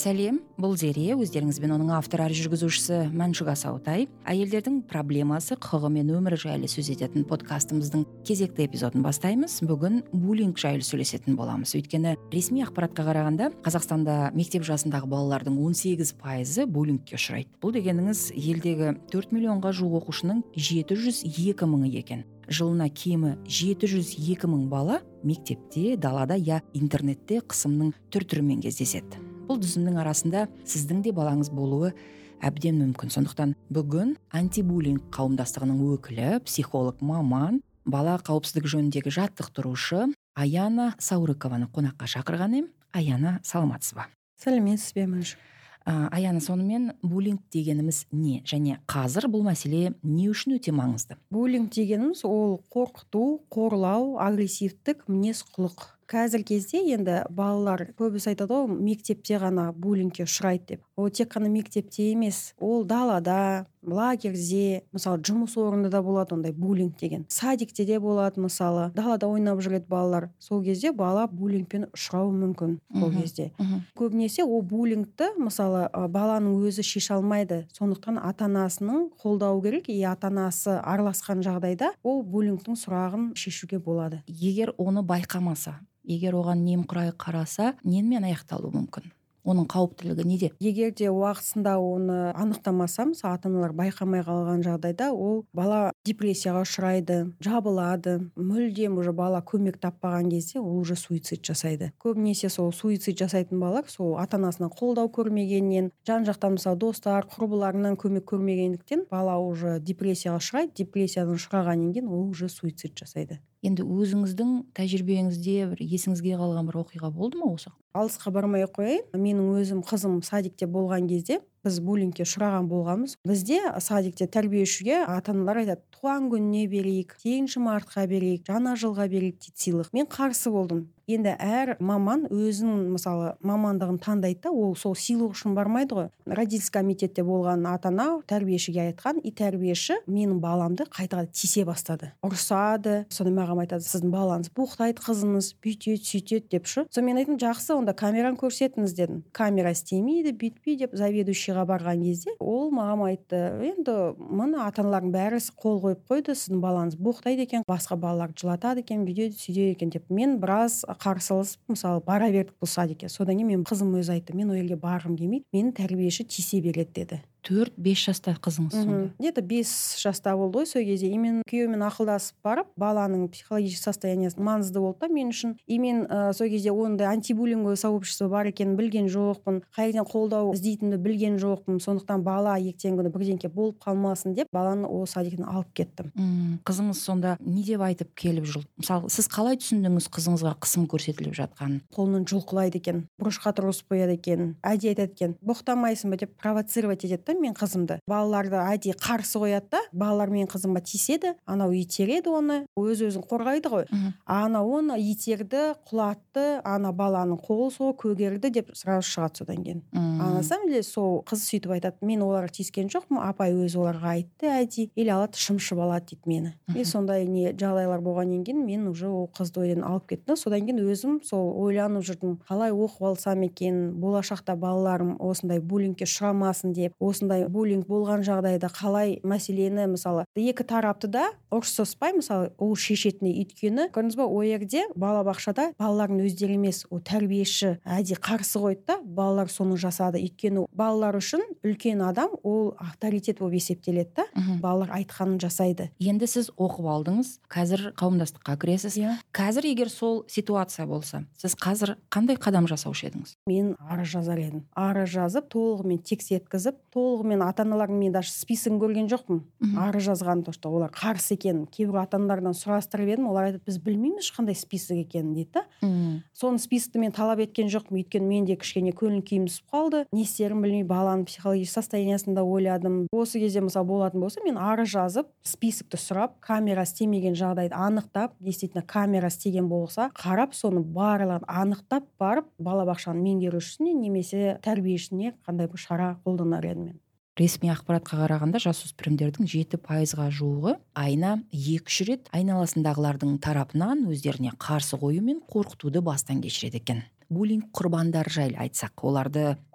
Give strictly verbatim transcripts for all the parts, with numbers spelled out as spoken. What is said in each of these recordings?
Сәлем, бұл Зере, өздеріңізбен оның авторы жүргізушісі Мәншүк Асаутай. Әйелдердің проблемасы, құқығы мен өмірі жайлы сөз ететін подкастымыздың кезекті эпизодын бастаймыз. Бүгін буллинг жайлы сөйлесетін боламыз. Өйткені ресми ақпаратқа қарағанда Қазақстанда мектеп жасындағы балалардың он сегіз пайызы буллингке ұшырайды. Бұл дегеніңіз елдегі төрт миллионға жуық оқушының жеті жүз екі мыңы екен. Жылына кемі жеті жүз екі мың бала мектепте, далада я интернетте қысымның түр-түрімен кездеседі. Бұл тізімнің арасында сіздің де балаңыз болуы әбден мүмкін. Сондықтан бүгін антибуллинг қауымдастығының өкілі, психолог маман, бала қауіпсіздігі жөніндегі жаттықтырушы Аяна Саурыкованы қонаққа шақырған ем. Аяна, саламатсыз ба? Сәлеметсіз бе, Мәншүк? Аяна, сонымен буллинг дегеніміз не? Және қазір бұл мәселе не үшін өте маңызды? Буллинг дегеніміз ол қорқыту, қорлау, агрессивтік мінез құлық. Қазір кезде енді балалар көбісі айтады ғой, мектепте ғана буллингке ұшырайды деп. Ол тек қана мектепте емес, ол далада, лагерьде, мысалы жұмыс орнында да болады ондай буллинг деген. Садикте де болады, мысалы далада ойнап жүреді балалар. Сол кезде бала буллингпен ұшырауы мүмкін. Сол кезде көбінесе ол буллингті мысалы баланың өзі шеше алмайды. Сондықтан ата-анасының қолдауы керек, и ата-анасы араласқан жағдайда ол буллингтің сұрағын шешуге болады. Егер оны байқамаса, егер оған немқұрай қараса, ненмен аяқталуы мүмкін? Оның қауіптілігі неде? Егер де уақытысында оны анықтамаса, мысалы ата-аналар байқамай қалған жағдайда, ол бала депрессияға ұшырайды, жабылады, мүлдем уже бала көмек таппаған кезде ол уже суицид жасайды. Көбінесе сол суицид жасайтын балалар сол ата-анасынан қолдау көрмегеннен, жан-жақтан мысалы достар, құрбыларынан көмек көрмегендіктен бала уже депрессияға ұшырайды, депрессиядан ұшырағаннан кейін ол уже суицид жасайды. Енді өзіңіздің тәжірибеңізде бір есіңізге қалған бір оқиға болды ма осы? Алысқа бармай қояйын. Менің өзім қызым садикте болған кезде біз буллингке ұшыраған болғанбыз. Бізде садикте тәрбиешіге ата-аналар айтады, туған күніне берейік, сегізінші мартқа берейік, жаңа жылға берейік дейді сыйлық. Мен қарсы болдым. Енді әр маман өзінің мысалы мамандығын таңдайды, ол сол сыйлық үшін бармайды ғой. Родительский комитетте болған ата-ана тәрбиешіге айтқан, и тәрбиеші менің баламды қайта тисе бастады. Ұрсады. Сонда маған айтады, сіздің балаңыз боқтайды, қызыңыз бүйтеді, сөйтеді деп шу. Сонда мен айттым, жақсы, онда камераны көрсетіңіз дедім. Камера істемейді, бүйтпей деп заведующийға барған кезде ол маған айтты, енді мына ата-аналардың бәрі қол қойып қойды, сіздің балаңыз боқтайды екен, басқа балалар жылатады екен, бүйтеді, сөйтеді екен деп. Мен біраз қарсыласып, мысалы бара бердік бұл садикке. Содан кейін мен қызым өзі айтты, мен ол жерге барғым келмейді, мені тәрбиеші тисе береді деді. төрт-бес жаста қызыңыз сонда? Где-то бес жаста болды ғой сол кезде. И мен күйеуімен ақылдасып барып, баланың психологический состояниесі маңызды болды да мен үшін. И мен ә, сол кезде ондай антибуллинговый сообщество бар екенін білген жоқпын. Қайдан қолдау іздейтінді білген жоқпын. Сондықтан бала ертеңгі күні бірдеңке болып қалмасын деп баланы ол садиктен алып кеттім. М-м, қызыңыз сонда не деп айтып келіп жүр? Мысалы, сіз қалай түсіндіңіз қызыңызға қысым көрсетіліп жатқанын? Қолынан жұлқылайды екен, бұрышқа тұрғызып қояды екен, әдейі айтады екен, боқтамайсың ба деп провоцировать етеді мен қызымды. Балаларды әдейі қарсы қояды да, балалар мен қызыма тиседі, анау итереді оны, өз-өзін қорғайды ғой. Ана оны итерді, құлатты, ана баланың қолы сол көгерді деп сразу шығады содан кейін. А на самом деле сол қыз сөйтіп айтады, мен оларға тискен жоқпын, апай өзі оларға айтты әдейі, или алады шымшып алады дейді мені. И сондай не жағдайлар болғаннан кейін мен уже ол қызды ойдан алып кеттім. Содан кейін өзім сол ойланып жүрдім, қалай оқып алсам екен, болашақта балаларым осындай буллингке ұшырамасын деп, осындай буллинг болған жағдайда қалай мәселені мысалы екі тарапты да ұрсыспай мысалы ол шешетіне, өйткені көрдіңіз бе, ол жерде балабақшада балалардың өздері емес, ол тәрбиеші әдейі қарсы қойды да, балалар соны жасады. Өйткені балалар үшін үлкен адам ол авторитет болып есептеледі да, балалар айтқанын жасайды. Енді сіз оқып алдыңыз, қазір қауымдастыққа кіресіз. Yeah. Қазір егер сол ситуация болса, сіз қазір қандай қадам жасаушы едіңіз? Мен арыз жазар едім. Арыз жазып, толығымен тексерткізіп, толығымен ата-аналардың мен даже списогын көрген жоқпын. Арыз жазған, то что олар қарсы екен. Кейбір ата-аналардан сұрастырып едім, олар айтады, біз білмейміз қандай список екенін дейді. Соның списокты мен талап еткен жоқпын, өйткені менде кішкене көңіл күйім түсіп қалды. Не істерін білмей, баланың психологический состояниясында ойладым. Осы кезде мысалы болатын болса, мен арыз жазып, списокты сұрап, камера істемеген жағдайды анықтап, действительно камера істеген болса, қарап соны барлығын анықтап барып, балабақшаның меңгерушісіне немесе тәрбиешісіне қандай бір шара қолданар едім мен. Ресми ақпаратқа қарағанда жасөспірімдердің жеті пайызға жуығы айына екі үш рет айналасындағылардың тарапынан өздеріне қарсы қою мен қорқытуды бастан кешіреді екен. Буллинг құрбандары жайлы айтсақ, оларды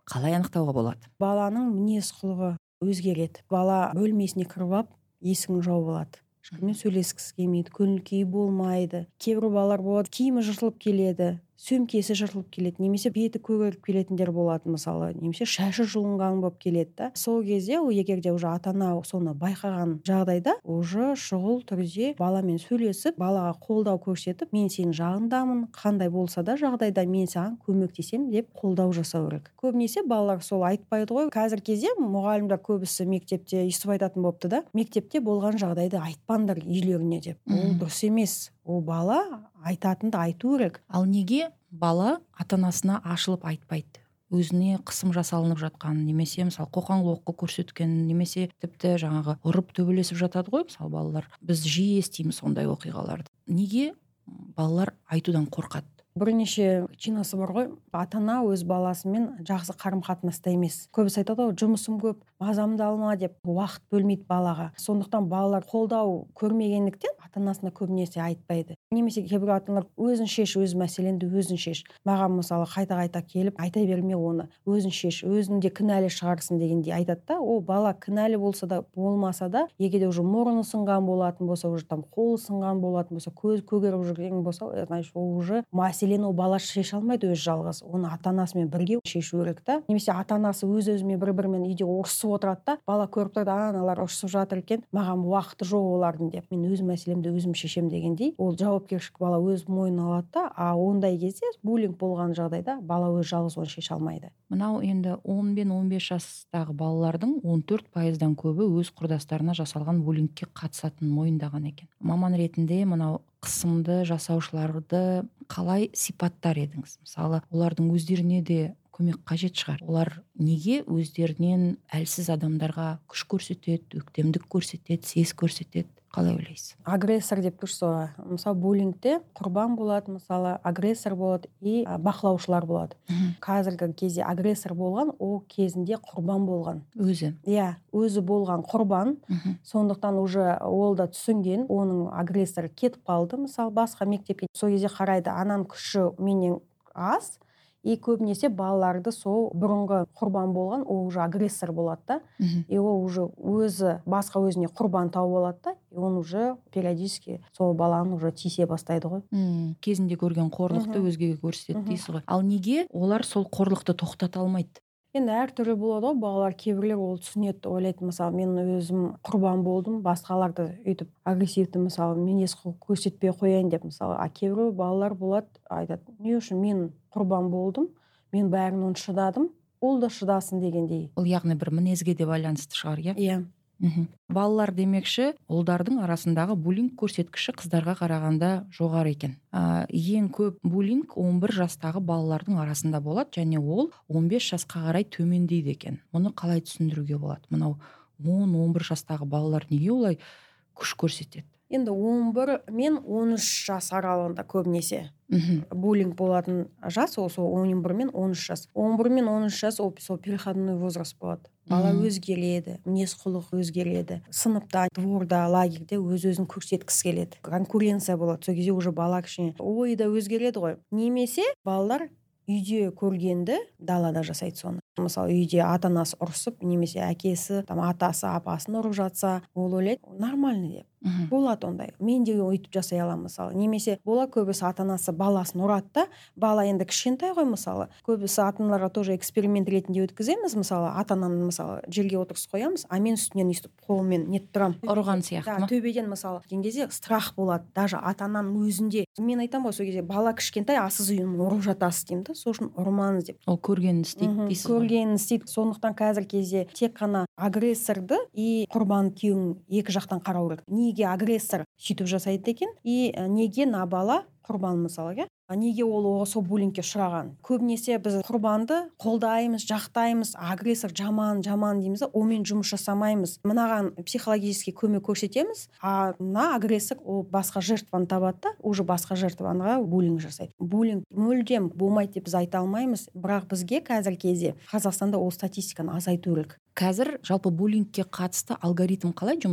қалай анықтауға болады? Баланың мінез құлығы өзгереді. Бала бөлмесіне кіріп алып есігін жауып алады, ешкіммен сөйлескісі келмейді, көңіл күйі болмайды. Кейбір балалар болады, киімі жыртылып келеді, сөмкесі жыртылып келеді, немесе беті көгеріп келетіндер болады, мысалы, немесе шашы жұлынған болып келеді да. Сол кезде ол егерде уже ата-ана соны байқаған жағдайда уже шұғыл түрде баламен сөйлесіп, балаға қолдау көрсетіп, мен сенің жағыңдамын, қандай болса да жағдайда мен саған көмектесемін деп қолдау жасау керек. Көбінесе балалар сол айтпайды ғой. Қазір кезде мұғалімдер көбісі мектепте өйстіп айтатын болыпты да, мектепте болған жағдайды айтпаңдар үйлеріне деп. Ол дұрыс емес. Ол бала айтатынды айту керек. Ал неге бала ата-анасына ашылып айтпайды? Өзіне қысым жасалынып жатқан, немесе мысалы қоқан-лоққы көрсеткен, немесе тіпті жаңағы ұрып төбелесіп жатады ғой, мысалы балалар. Біз жиі естиміз сондай оқиғаларды. Неге балалар айтудан қорқады? Бірнеше чинасы бар ғой. Ата-ана өз баласымен жақсы қарым-қатынаста емес. Көбісі айтады ғой, жұмысым көп, мазамды алма деп уақыт бөлмейді балаға. Сондықтан балалар қолдау көрмегендіктен ата-анасына көбінесе айтпайды. Немесе кейбір ата-аналар өзің шеш, өз мәселеңді өзің шеш. Маған мысалы қайта-қайта келіп айта берме оны. Өзің шеш, өзің де кінәлі шығарсың дегендей айтады да. Ол бала кінәлі болса да, болмаса да, егерде уже мұрны сынған болатын болса, уже там қолы сынған болатын болса, көз көгеріп жүрген болса, значит, ол уже мәселені ол бала шеше алмайды өз жалғыз. Оны ата-анасымен бірге шешу керек та. Немесе ата-анасы өз-өзімен бір-бірімен үйде ұрысып отырады да, бала көріп тұрады, аналар ұрысып жатыр екен, маған уақыты жоқ олардың деп, мен өз мәселемді өзім шешем дегендей, ол жауапкершілік бала өз мойнына алады да. А ондай кезде буллинг болған жағдайда бала өз жалғыз оны шеше алмайды. Мынау енді он бен он бес жастағы балалардың он төрт пайыздан көбі өз құрдастарына жасалған буллингке қатысатынын мойындаған екен. Маман ретінде мынау қысымды жасаушыларды қалай сипаттар едіңіз? Мысалы, олардың өздеріне де көмек қажет шығар. Олар неге өздерінен әлсіз адамдарға күш көрсетеді, өктемдік көрсетеді, сес көрсетеді? Қалай ойлайсыз? Агрессор деп тұрсыз ғой. Мысалы, буллингте құрбан болады, мысалы, агрессор болады и бақылаушылар болады. Қазіргі кезде агрессор болған, ол кезінде құрбан болған. Өзі. Иә, өзі болған құрбан. Сондықтан уже ол да түсінген, оның агрессор кетіп қалды, мысалы, басқа мектепке. Сол кезде қарайды, ананың күші менен аз. И көбінесе балаларды сол бұрынғы құрбан болған, ол уже агрессор болады да. И ол уже өзі басқа өзіне құрбан тауып алады да. И он уже периодически сол баланы уже тисе бастайды ғой. М, кезінде көрген қорлықты өзгеге көрсетеді дейсіз ғой. Ал неге олар сол қорлықты тоқтата алмайды? Енді әртүрлі болады ғой, балалар кейбіреулер ол түсінеді, ойлайды, мысалы, мен өзім құрбан болдым, басқаларды өйтіп агрессивті, мысалы, мінез құлық көрсетпей қояйын деп, мысалы, а кейбір балалар болады, айтады, не үшін мен құрбан болдым, мен бәрін шыдадым, ол да шыдасын дегендей. Ол яғни бір мінезге де байланысты шығар, иә? Иә. Балалар демекші, ұлдардың арасындағы буллинг көрсеткіші қыздарға қарағанда жоғары екен. Ә, ең көп буллинг он бір жастағы балалардың арасында болады, және ол он бес жасқа қарай төмендейді екен. Мұны қалай түсіндіруге болады? Мынау он он бір жастағы балалар неге олай күш көрсетеді? Енді он бір мен он үш жас аралығында көбінесе буллинг болатын жас, ол сол он бір мен он үш жас. он бір мен он үш жас ол сол переходной возраст болады. Бала өзгереді, мінез құлық өзгереді. Сыныпта, дворда, лагерьде өз-өзін көрсеткісі келеді. Конкуренция болады. Сол кезде уже бала кішкене ойы да өзгереді ғой. Немесе балалар үйде көргенді далада жасайды соны. Мысалы, үйде ата-анасы ұрысып, немесе әкесі, там атасы, апасын ұрып жатса, ол ойлайды, нормальный деп. Болады ондай. Мен де өйтіп жасай аламын, мысалы. Немесе бола көбісі ата-анасы баласын ұрады да, бала енді кішкентай ғой, мысалы. Көбісі ата-аналарға тоже эксперимент ретінде өткіземіз, мысалы, ата-ананы мысалы жерге отырғызып қоямыз, а мен үстінен өйстіп қолыммен нетіп тұрамын. Ұрған сияқты ма? Да, төбеден мысалы деген кезде страх болады, даже ата-ананың өзінде. Мен айтамын ғой, сол кезде бала кішкентай, а сіз үйін ұрып жатасыз деймін да, сол үшін ұрмаңыз деп. Ол көргенін істейді дейсіз ғой. Көргенін істейді. Сондықтан қазір кезде тек қана агрессорды и құрбан күйеуін екі жақтан қарау керек. Неге агрессор сөйтіп жасайды екен, и неге на бала құрбан, мысалы, неге ол сол буллингке ұшыраған. Көбінесе біз құрбанды қолдаймыз, жақтаймыз, агрессор жаман, жаман дейміз, онымен жұмыс жасамаймыз. Мынаған психологический көмек көрсетеміз, а мына агрессор ол басқа жертваны табады да, уже басқа жертваға буллинг жасайды. Буллинг мүлдем болмайды деп біз айта алмаймыз, бірақ бізге қазір кезде Қазақстанда ол статистиканы азайту керек. Қазір жалпы буллингке қатысты алгоритм қалай жұмыс істейді?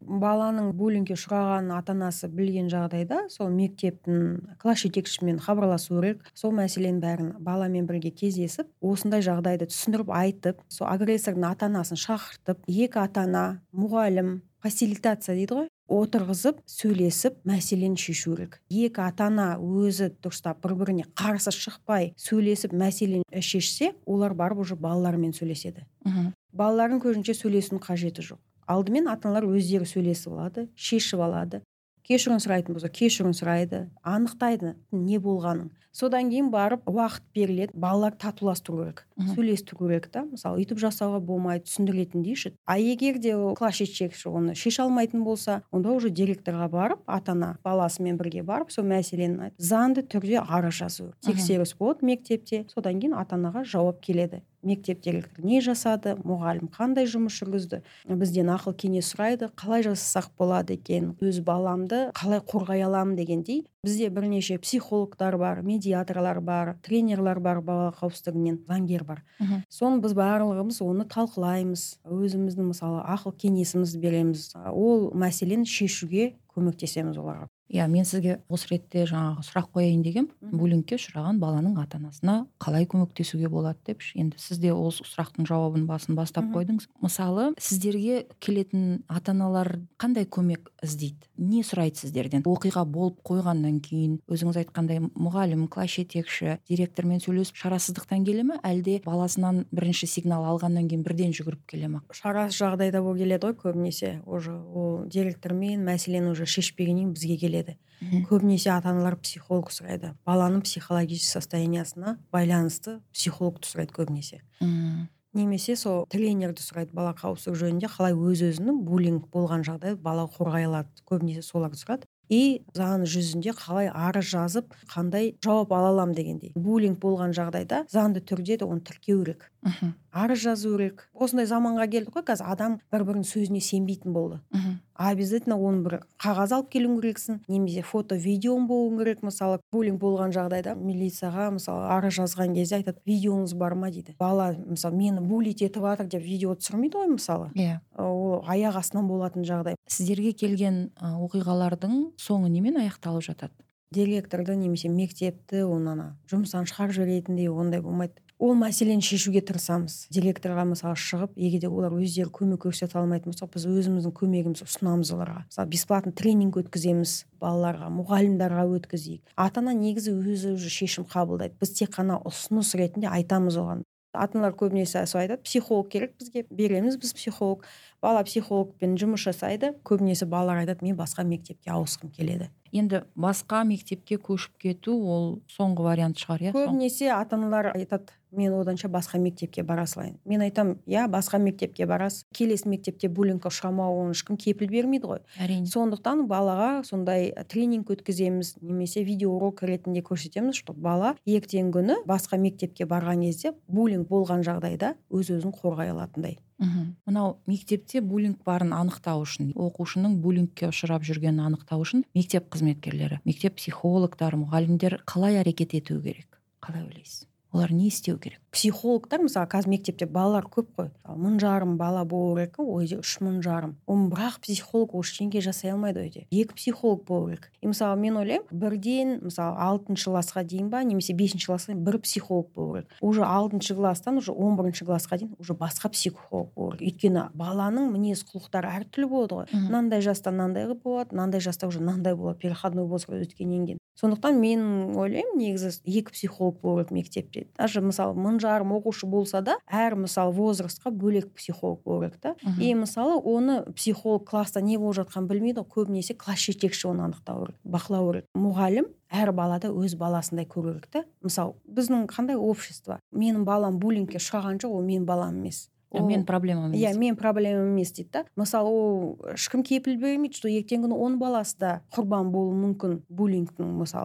баланың буллингке ұшырағанын ата анасы білген жағдайда сол мектептің класс жетекшісімен хабарласу керек, сол мәселенің бәрін баламен бірге кездесіп, осындай жағдайды түсіндіріп айтып, сол агрессордың ата анасын шақыртып, екі ата ана, мұғалім, фасилитация дейді ғой, отырғызып сөйлесіп мәселені шешу керек. Екі ата ана өзі дұрыстап бір-біріне қарсы шықпай сөйлесіп мәселені шешсе, олар барып уже балалармен сөйлеседі. Мгм. Балалардың көзінше сөйлесудің қажеті жоқ. Алдымен ата аналар өздері сөйлесіп алады, шешіп алады. Кешірім сұрайтын болса кешірім сұрайды, анықтайды не болғанын. Содан кейін барып уақыт беріледі, балалар татуластыру керек, Мгм. сөйлестіру керек та. Мысалы, өйтіп жасауға болмайды, түсіндіретін дейші. А егер де ол класс жетекшісі оны шеше алмайтын болса, онда уже директорға барып, ата ана баласымен бірге барып, сол мәселені айтып, заңды түрде арыз жазу. Тексеріс болады мектепте, содан кейін ата анаға жауап келеді. Мектеп директоры не жасады, мұғалім қандай жұмыс жүргізді, бізден ақыл кеңес сұрайды, қалай жасасақ болады екен, өз баламды қалай қорғай аламын дегендей. Бізде бірнеше психологтар бар, медиаторлар бар, тренерлар бар, бала қауіпсіздігінен заңгер бар. Мгм. Соны біз барлығымыз оны талқылаймыз, өзіміздің мысалы ақыл кеңесімізді береміз, ол мәселені шешуге көмектесеміз оларға. Иә, мен сізге осы ретте жаңағы сұрақ қояйын дегем, Мгм. буллингке ұшыраған баланың ата анасына қалай көмектесуге болады деп. Енді сіз де ол сұрақтың жауабын басын бастап Мгм. қойдыңыз. Мысалы, сіздерге келетін ата аналар қандай көмек іздейді? Не сұрайды сіздерден? Оқиға болып қойғаннан кейін, өзіңіз айтқандай мұғалім, класс жетекші, директормен сөйлесіп шарасыздықтан келе ме, әлде баласынан бірінші сигнал алғаннан кейін бірден жүгіріп келе ме? Шарасыз жағдайда болып келеді ғой көбінесе. Уже ол директормен мәселені уже шешпегеннен бізге келеді. Мгм. Көбінесе ата аналар психолог сұрайды. Баланың психологический состояниясына байланысты психологты сұрайды көбінесе. Мм. Немесе сол тренерді сұрайды бала қауіпсіздігі жөнінде, қалай өз-өзінің буллинг болған жағдайда бала қорғай алады. Көбінесе соларды сұрады. И заң жүзінде қалай арыз жазып, қандай жауап ала аламын дегендей. Буллинг болған жағдайда заңды түрде де оны тіркеу керек. Мгм. Арыз жазу керек. Осындай заманға келдік қой, қазір адам бір-бірінің сөзіне сенбейтін болды. Мгм. Обязательно оны бір қағаз алып келуің керексің, немесе фото, видеоң болуың керек. Мысалы, буллинг болған жағдайда милицияға мысалы арыз жазған кезде айтады, видеоңыз бар ма дейді. Бала мысалы мені буллить етіп жатыр деп видео түсірмейді ғой мысалы. Иә. Ол аяқ астынан болатын жағдай. Сіздерге келген ы, оқиғалардың соңы немен аяқталып жатады? Директорды немесе мектепті оны ана жұмыстан шығарып жіберетіндей ондай болмайды. Ол мәселені шешуге тырысамыз. Директорға мысалы шығып, егер де олар өздері көмек көрсете алмайтын болса, біз өзіміздің көмегімізді ұсынамыз оларға. Мысалы, бесплатно тренинг өткіземіз балаларға, мұғалімдарға өткізейік. Ата ана негізі өзі уже шешім қабылдайды. Біз тек қана ұсыныс ретінде айтамыз оған. Ата аналар көбінесе сол айтады, психолог керек бізге, береміз біз психолог. Бала психологпен жұмыс жасайды. Көбінесе балалар айтады, мен басқа мектепке ауысқым келеді. Енді басқа мектепке көшіп кету ол соңғы вариант шығар, иә? Соң- Көбінесе ата аналар айтады, мен оданша басқа мектепке бара салайын. Мен айтам, иә, басқа мектепке барасыз. Келесі мектепте буллингке ұшырамауын ешкім кепіл бермейді ғой. Әрине. Сондықтан балаға сондай тренинг өткіземіз, немесе видеоурок ретінде көрсетеміз, чтобы бала ертеңгі күні басқа мектепке барған кезде буллинг болған жағдайда өз-өзін қорғай алатындай. Мгм. Мынау мектепте буллинг барын анықтау үшін, оқушының буллингке ұшырап жүргенін анықтау үшін мектеп қызметкерлері, мектеп психологтары, мұғалімдер қалай әрекет ету керек? Қалай ойлайсыз? Олар не істеу керек? Психологтар, мысалы, қазір мектепте балалар көп қой. Мың жарым бала болу керек, ойде үш мың жарым. Оны бірақ психолог ештеңе жасай алмайды ойде. Екі психолог болу керек. И мысалы, мен ойлаймын, бірден, мысалы, алтыншы классқа дейін ба, немесе бесінші классқа дейін бір психолог болу керек. Уже алтыншы класстан уже он бірінші классқа дейін уже басқа психолог болу керек. Өйткені баланың мінез құлықтары әртүрлі болады ғой. Мгм. Мынандай жаста мынандай болады, мынандай жаста уже мынандай болады, переходной возраст өткеннен кейін. Сондықтан мен ойлаймын, негізі екі психолог болу керек мектепте. Даже мысалы мың жарым оқушы болса да, әр мысалы возрастқа бөлек психолог болу керек та. Мгм. И мысалы оны психолог класста не болып жатқанын білмейді ғой, көбінесе класс жетекші оны анықтау керек, бақылау керек. Мұғалім әр балада өз баласындай көру керек та. Мысалы, біздің қандай общество? Менің балам буллингке ұшыраған жоқ, ол менің балам емес. Ол- Мен проблемам емес. Иә, мен проблемам емес дейді да. Мысалы, ол ешкім кепіл бермейді, что ертеңгі күні оның баласы да құрбан болуы мүмкін буллингтің мысалы шы.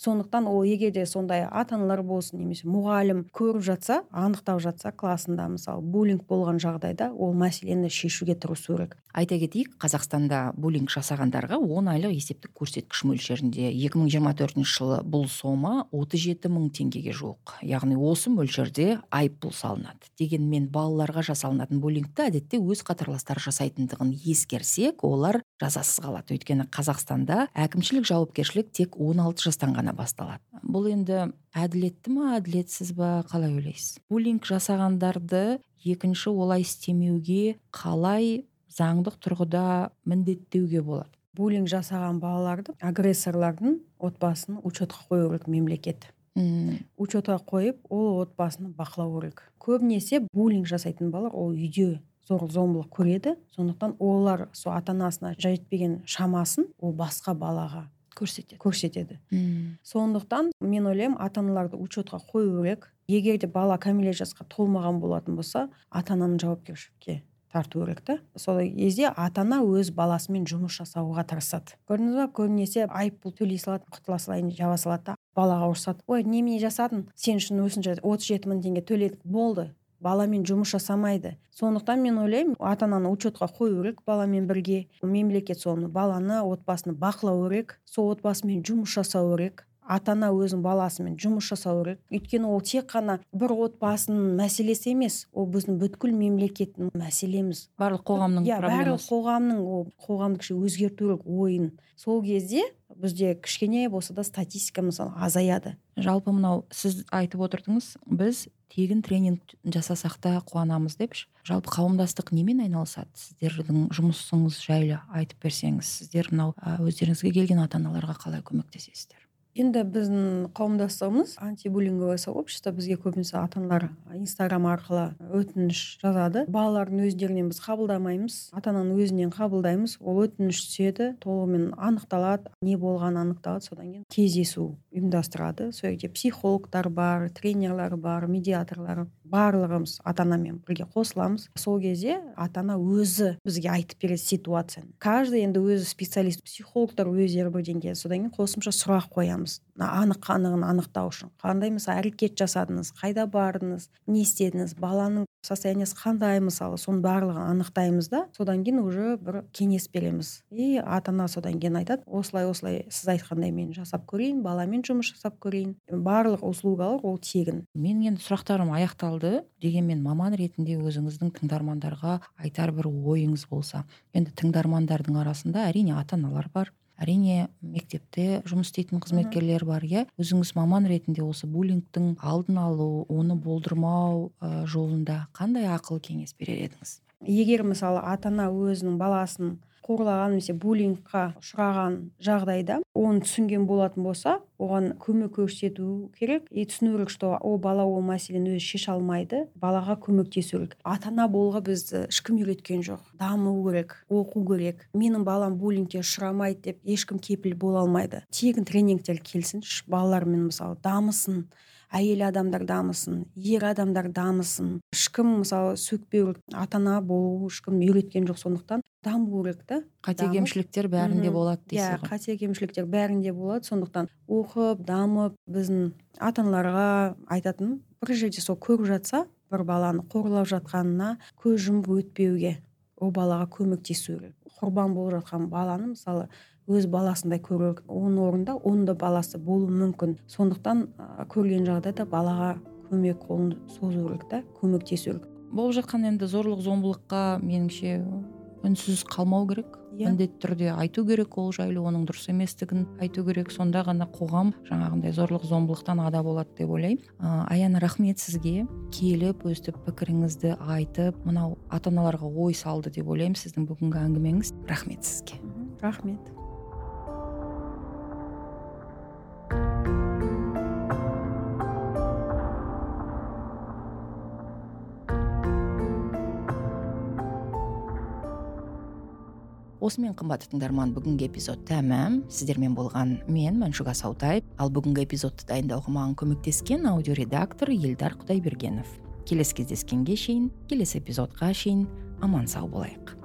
Сондықтан ол егерде сондай ата-аналар болсын немесе мұғалім көріп жатса, анықтап жатса классында мысалы буллинг болған жағдайда ол мәселені шешуге тырысу керек. Айта кетейік, Қазақстанда буллинг жасағандарға он айлық есептік көрсеткіш мөлшерінде екі мың жиырма төртінші жылы бұл сома отыз жеті мың теңгеге жуық. Яғни осы мөлшерде айыппұл салынады. Дегенмен балаларға жасалынатын буллингті әдетте өз қатарластары жасайтындығын ескерсек, олар жазасыз қалады. Өйткені Қазақстанда әкімшілік жауапкершілік тек он алты жастан ғана басталады. Бұл енді әділетті ма, әділетсіз ба, қалай ойлайсыз? Буллинг жасағандарды екінші олай істемеуге қалай заңдық тұрғыда міндеттеуге болады? Буллинг жасаған балаларды, агрессорлардың отбасын учетқа қою керек мемлекет. Мм. Учетқа қойып, ол отбасыны бақылау керек. Көбінесе буллинг жасайтын балалар ол үйде зорлық-зомбылық көреді. Сондықтан олар со ата-анасына жетпеген шамасын ол басқа балаға Көрсетеді. көрсетеді. Мм. Сондықтан мен ойлаймын, ата-аналарды учетқа қою керек. Егер де бала кәмелет жасқа толмаған болатын болса, ата-ананың жауапкершілікке тарту керек та. Сол кезде ата-ана өз баласымен жұмыс жасауға тырысады. Көрдіңіз ба, көбінесе айыппұл төлей салады, құтыла салайын жаба салады да балаға ұрсады. Ой, немене жасадың? Сен үшін осынша отыз жеті мың теңге төледік, болды. Баламен жұмыс жасамайды. Сондықтан мен ойлаймын, ата-ананы учетқа қою керек баламен бірге. Мемлекет соны баланы, отбасыны бақылау керек. Сол отбасымен жұмыс жасау керек. Ата-ана өзінің баласымен жұмыс жасау керек. Өйткені ол тек қана бір отбасының мәселесі емес, ол біздің бүткіл мемлекеттің мәселеміз. Барлық қоғамның Иә, барлық проблемасы. қоғамның ол қоғамдық өзгерту керек ойын. Сол кезде бізде кішкене болса да статистика мысалы азаяды. Жалпы мынау сіз айтып отырдыңыз, біз тегін тренинг жасасақ та қуанамыз депші. Жалпы қауымдастық немен айналысады? Сіздердің жұмысыңыз жайлы айтып берсеңіз, сіздер мынау а, өздеріңізге келген ата-аналарға қалай көмектесесіздер? Енді біздің қауымдастығымыз антибуллинговое сообщество, бізге көбінесе ата-аналар Инстаграм арқылы өтініш жазады. Балалардың өздерінен біз қабылдамаймыз, ата-ананың өзінен қабылдаймыз. Ол өтініш түседі, толығымен анықталады, не болғаны анықталады, содан кейін кездесу ұйымдастырады. Сол жерде психологтар бар, тренерлер бар, медиаторлар, барлығымыз ата-анамен бірге қосыламыз. Сол кезде ата-ана өзі бізге айтып береді ситуацияны. Каждый енді өзі специалист, психологтар өздері бірдеңке, содан кейін қосымша сұрақ қоямыз. Анық қанығын анықтау үшін. Қандай мысалы әрекет жасадыңыз, қайда бардыңыз, не істедіңіз, баланың состояниесі қандай мысалы, соның барлығын анықтаймыз да, содан кейін уже бір кеңес береміз. И ата-ана содан кейін айтады, осылай осылай сіз айтқандай мен жасап көрейін, баламен жұмыс жасап көрейін. Барлық услугалар ол тегін. Менің енді сұрақтарым аяқталды. Дегенмен маман ретінде өзіңіздің тыңдармандарға айтар бір ойыңыз болса. Енді тыңдармандардың арасында әрине ата-аналар бар. Әрине мектепте жұмыс істейтін қызметкерлер бар, иә. Өзіңіз маман ретінде осы буллингтің алдын алу, оны болдырмау ә, жолында қандай ақыл кеңес берер едіңіз? Егер мысалы ата-ана өзінің баласын қорлаған немесе буллингқа ұшыраған жағдайда оны түсінген болатын болса, оған көмек көрсету керек. И түсіну керек, что ол бала ол мәселені өзі шеше алмайды, балаға көмектесу керек. Ата-ана болуға бізді ешкім үйреткен жоқ. Даму керек, оқу керек. Менің балам буллингке ұшырамайды деп ешкім кепіл бола алмайды. Тегін тренингтер келсінші, балалармен мысалы дамысын. Әйел адамдар дамысын, ер адамдар дамысын. Ешкім мысалы сөкпеу керек, ата-ана болу ешкім үйреткен жоқ, сондықтан даму керек та. Қате кемшіліктер бәрінде болады дейсіз Иә, ғой. қате кемшіліктер бәрінде болады, сондықтан оқып, дамып, біздің ата-аналарға айтатын, бір жерде сол көріп жатса, бір баланы қорлап жатқанына көз жұмып өтпеуге, ол балаға көмектесу керек. Құрбан болып жатқан баланы мысалы өз баласындай көру, оның орнында оның да баласы болуы мүмкін. Сондықтан ә, көрген жағдайда балаға көмек қолын созу керек та, көмектесу керек. Болып жатқан енді зорлық зомбылыққа меніңше үнсіз қалмау керек. Иә. Міндетті түрде айту керек ол жайлы, оның дұрыс еместігін айту керек. Сонда ғана қоғам жаңағындай зорлық зомбылықтан ада болады деп ойлаймын. Ә, Аяна, рахмет сізге. Келіп өстіп пікіріңізді айтып, мынау ата-аналарға ой салды деп ойлаймын сіздің бүгінгі әңгімеңіз. Рахмет сізге. Рахмет. Осымен қымбатты тыңдарман, бүгінгі эпизод тәмам. Сіздермен болған мен Мәншүк Асаутай, ал бүгінгі эпизодты дайындауға маған көмектескен аудиоредактор Елдар Құдайбергенов. Келесі кездескенге шейін, келесі эпизодқа шейін аман сау болайық.